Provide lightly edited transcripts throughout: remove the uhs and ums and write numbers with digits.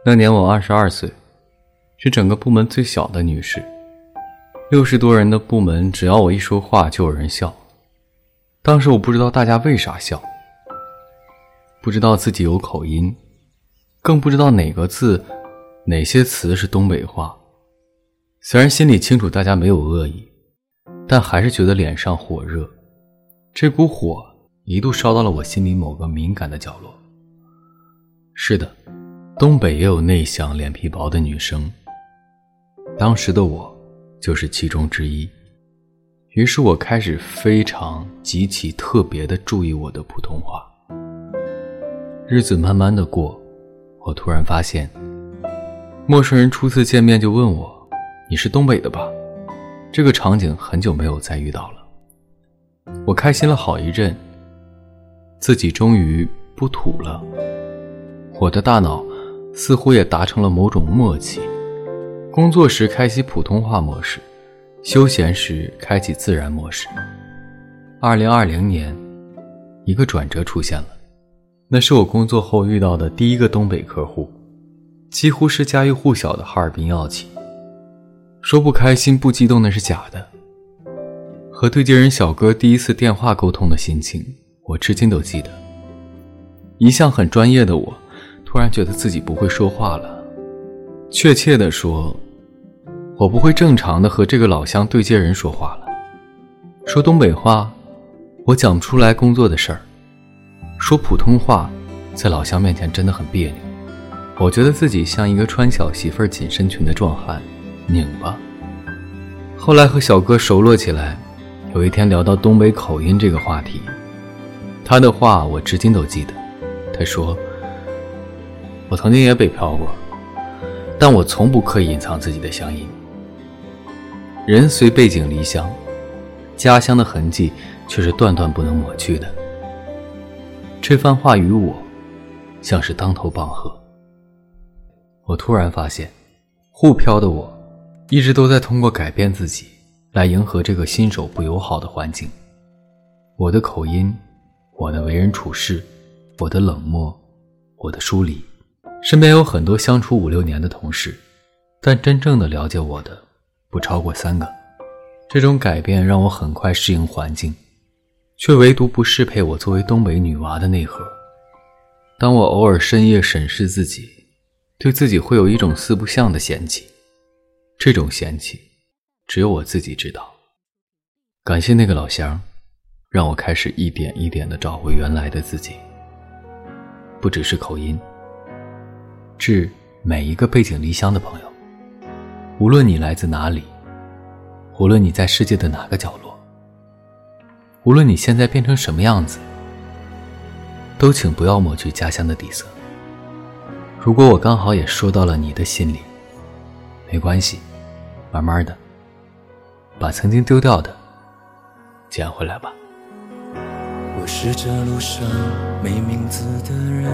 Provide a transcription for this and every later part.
那年我22岁，是整个部门最小的女士。60多人的部门，只要我一说话就有人笑。当时我不知道大家为啥笑，不知道自己有口音，更不知道哪个字哪些词是东北话。虽然心里清楚大家没有恶意，但还是觉得脸上火热。这股火一度烧到了我心里某个敏感的角落。是的，东北也有内向脸皮薄的女生，当时的我就是其中之一。于是我开始非常极其特别地注意我的普通话。日子慢慢的过，我突然发现，陌生人初次见面就问我，你是东北的吧？这个场景很久没有再遇到了。我开心了好一阵，自己终于不土了。我的大脑似乎也达成了某种默契，工作时开启普通话模式，休闲时开启自然模式。2020年，一个转折出现了，那是我工作后遇到的第一个东北客户，几乎是家喻户晓的哈尔滨药企。说不开心不激动那是假的。和对接人小哥第一次电话沟通的心情，我至今都记得。一向很专业的我，突然觉得自己不会说话了。确切地说，我不会正常的和这个老乡对接人说话了。说东北话，我讲不出来工作的事儿；说普通话，在老乡面前真的很别扭。我觉得自己像一个穿小媳妇紧身裙的壮汉，拧巴。后来和小哥熟络起来，有一天聊到东北口音这个话题，他的话我至今都记得。他说，我曾经也北漂过，但我从不刻意隐藏自己的乡音。人虽背井离乡，家乡的痕迹却是断断不能抹去的。这番话于我像是当头棒喝。我突然发现，沪漂的我一直都在通过改变自己来迎合这个新手不友好的环境。我的口音，我的为人处事，我的冷漠，我的疏离。身边有很多相处5、6年的同事，但真正的了解我的不超过3个。这种改变让我很快适应环境，却唯独不适配我作为东北女娃的内核。当我偶尔深夜审视自己，对自己会有一种四不像的嫌弃。这种嫌弃只有我自己知道。感谢那个老乡，让我开始一点一点地找回原来的自己。不只是口音，致每一个背井离乡的朋友，无论你来自哪里，无论你在世界的哪个角落，无论你现在变成什么样子，都请不要抹去家乡的底色。如果我刚好也说到了你的心里，没关系，慢慢的把曾经丢掉的捡回来吧。 我是这路上没名字的人，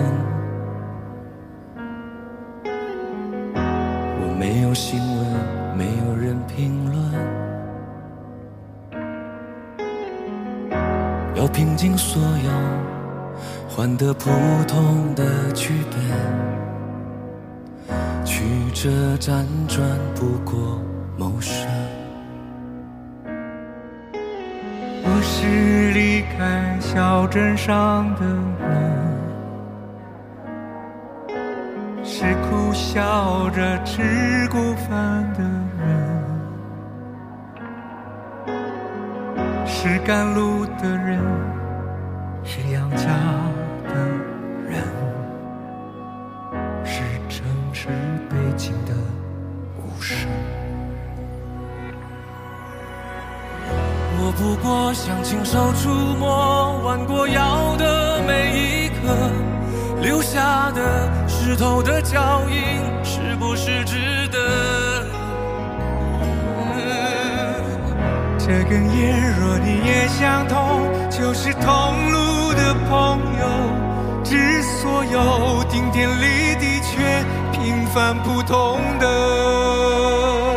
我没有新闻，没有人评论，要拼尽所有换得普通的剧本，曲折辗转不过谋生。 我是离开小镇上的人，是苦笑着吃过饭的人，是赶路的人，是养家的人，是城市背景的无声。 我不过想亲手触摸弯过腰的每一刻，留下的石头的脚印是不是值得？ 这根烟若你也相同，就是同路的朋友，致所有顶天立地却平凡普通的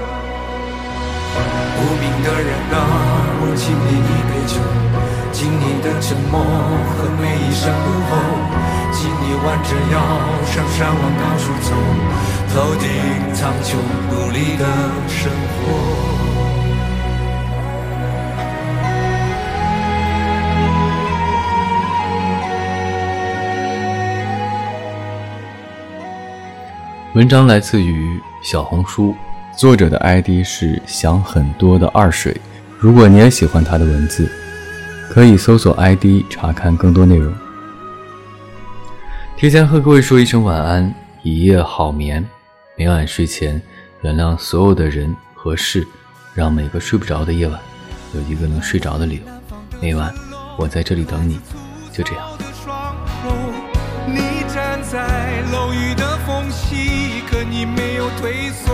无名的人啊，我敬你一杯酒，敬你的沉默和每一声怒吼，敬你万弯着腰上山往高处走，头顶苍穹，努力的生活。 文章来自于小红书，作者的 ID 是想很多的二水。如果你也喜欢他的文字，可以搜索 ID 查看更多内容。提前和各位说一声晚安，一夜好眠。每晚睡前原谅所有的人和事，让每个睡不着的夜晚有一个能睡着的理由。每晚我在这里等你，就这样。 你站在楼宇的缝隙，可你没有退缩。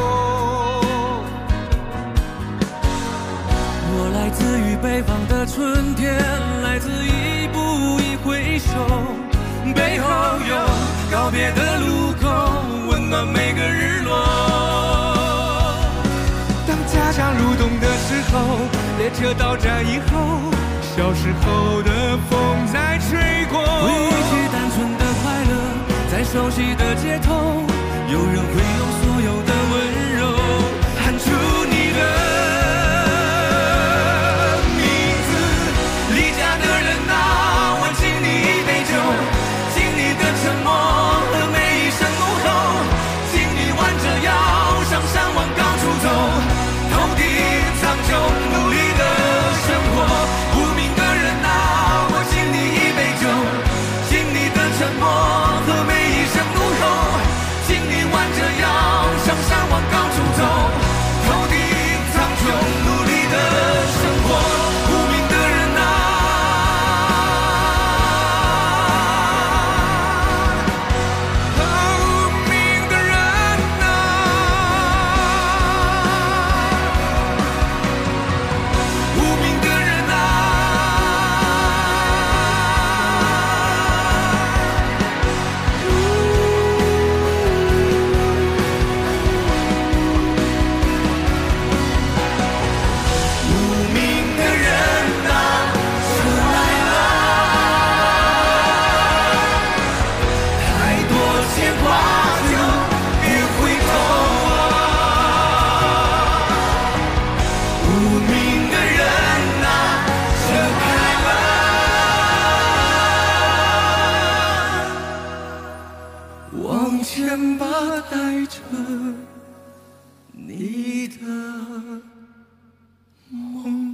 我来自于北方的春天，来自一步一回首，背后有告别的路口，温暖每个日落。 当家乡入冬的时候，列车到站以后，小时候的风在吹过， 回忆起单纯的快乐，在熟悉的街头，有人会用所有的温柔喊出你的名字。离家的人啊，我敬你一杯酒，敬你的沉默和每一声怒吼，敬你弯着腰上山往高处走，头顶苍穹，努力的生活。无名的人啊，我敬你一杯酒，敬你的沉默和每一声怒吼，敬你弯着腰上山往高处走，头顶苍穹，努力的生活。无名的人啊， 无名的人啊， 无名的人啊，无名的人啊，车来了，太多牵挂就别回头啊。无名的人啊，车开了，往前吧，带着你的梦。